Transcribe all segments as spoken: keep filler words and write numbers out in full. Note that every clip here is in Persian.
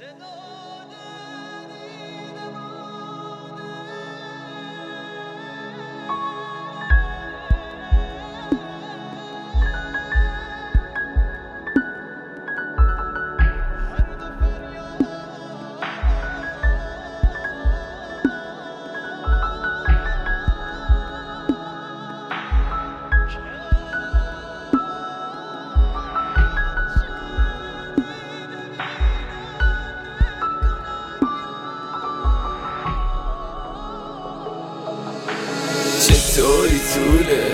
چطوری طوله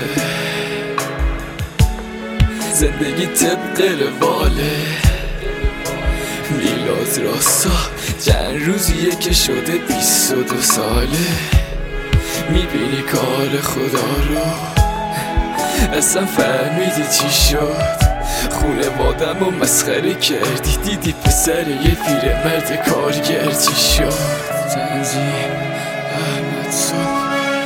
زندگی طبق رواله، میلاد راستا چند روزیه که شده بیست و دو ساله. میبینی کار خدا رو اصلا فهمیدی چی شد؟ خونه بادم و مسخره کردی، دیدی پسر یه پیرمرد کارگر چی شد؟ تنظیم احمد صبح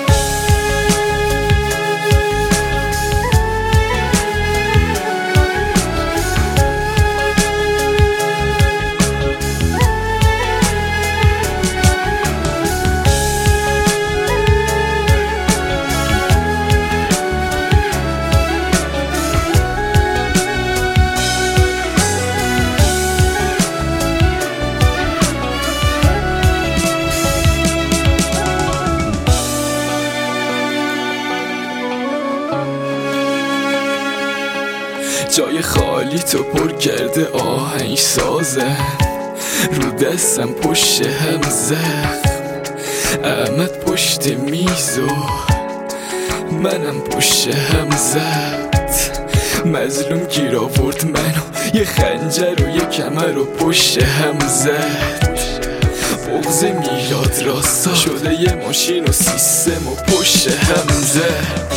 جای خالی تو پر کرده آهنگ سازن، رو دستم پشت هم زخم، احمد پشت میز و منم پشت هم زد. مظلوم گیر آورد منو، یه خنجر و یه کمر و پشت هم زد. بغض میلاد راستا شده یه ماشین و سیستم و پشت هم زد.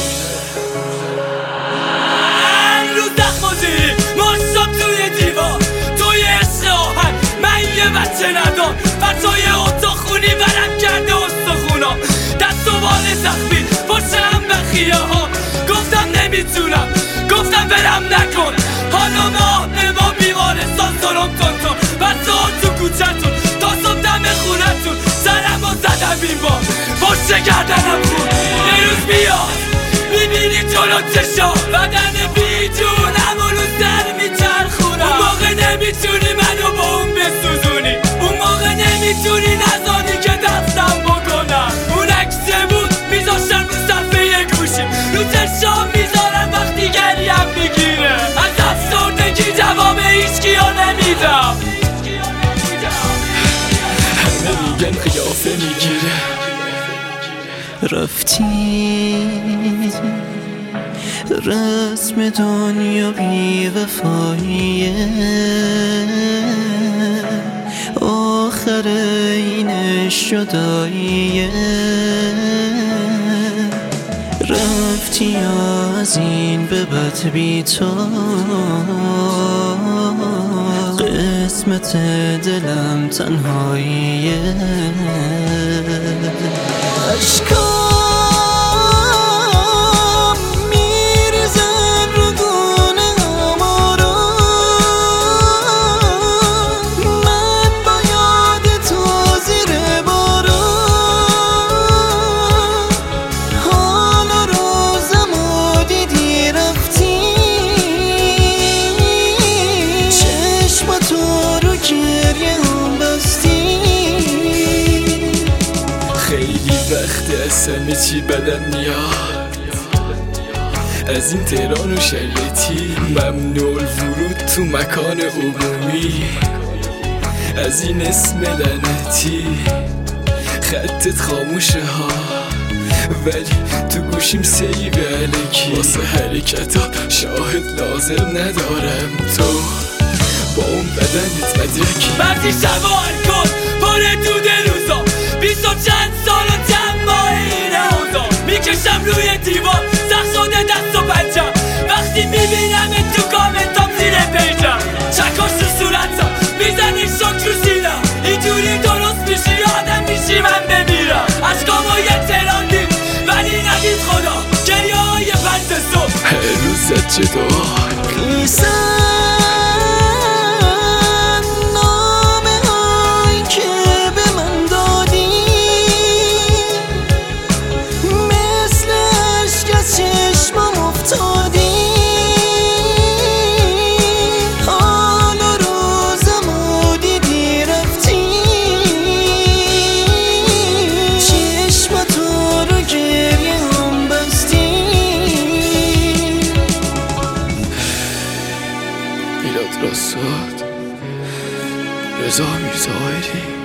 بچه ندار بچای اتاق خونی برم کرده استخونا، دست و بال زخمی پشتم به خیه ها. گفتم نمیتونم، گفتم برم نکن، حالا ما با بیمارستان سرم تون تون بسته ها تو کوچتون تا صبح دم خونتون. سرم و زدم این بار پشت گردنم خون. یه روز بیاد میبینی جلو چشا بدن بی جونم و رو سر میچرخونم. اون موقع نمیتونی منو با اون بسوزونی، اون موقع نمیتونی نزانی که دستم بکنم. اون عکسه بود میذاشتم رو صفحه گوشیم، رو چشام میذارم وقتی گریم میگیره. از افسردگی جواب هیچکیو نمیدم، همه میگن قیافه میگیره. رفتی رسم دنیا بی وفاییه، آخر اینش جداییه. رفتی از این به بعد بی تو، قسمت دلم تنهاییه. عشقا همه چی بدم میاد از این تهران و شریعتی، ممنوع الورود تو مکان عمومی، از این اسم لعنتی. خطت خاموشه ها ولی تو گوشیم سیب علکی، واسه حرکتا شاهد لازم ندارم. تو با اون بدنت مدرکی بعضی شبا الکل پاره تو دلوزا، بیست و چند سال و چند ماه اینه اوزا. میکشم روی دیوار سخت شده دست و پنجم، وقتی میبینم تو کامنتام زیر پیجم. چکاش تو صورتم میزنی شک رو سینم، اینجوری درست میشی آدم میشی من بمیرم. عشقامو یه تهران دید ولی ندید خدا، گریه های پنج صبح هر روزت چه دار خیسم نامه ها راسات رضا میرزا